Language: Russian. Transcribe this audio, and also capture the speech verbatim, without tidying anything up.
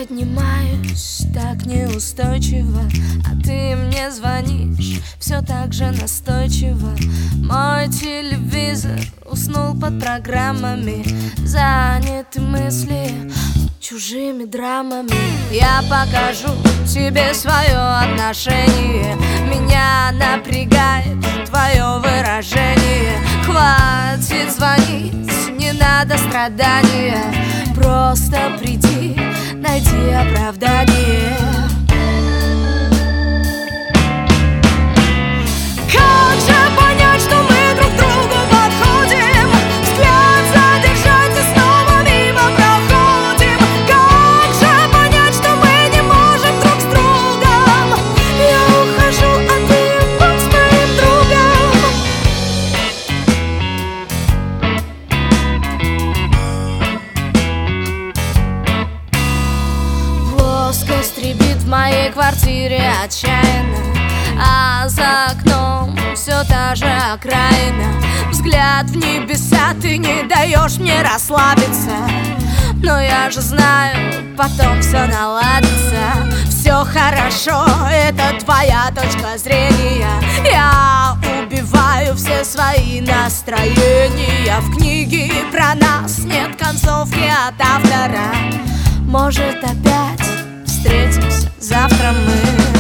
Поднимаюсь так неустойчиво, а ты мне звонишь все так же настойчиво. Мой телевизор уснул под программами, заняты мысли чужими драмами. Я покажу тебе свое отношение, меня напрягает твое выражение. Хватит звонить, не надо страдания, просто приди, найди оправдание. Как же понять, что мы друг другу подходим? Взгляд задержать и снова мимо проходим. Как же понять, что мы не можем друг с другом? Я ухожу, а ты будь с моим другом. Плоскость рябит в моей квартире отчаянно, а за окном все та же окраина. Взгляд в небеса, ты не даешь мне расслабиться, но я же знаю, потом все наладится. Все хорошо, это твоя точка зрения. Я убиваю все свои настроения. В книге про нас нет концовки от автора. Может, опять встретимся завтра мы.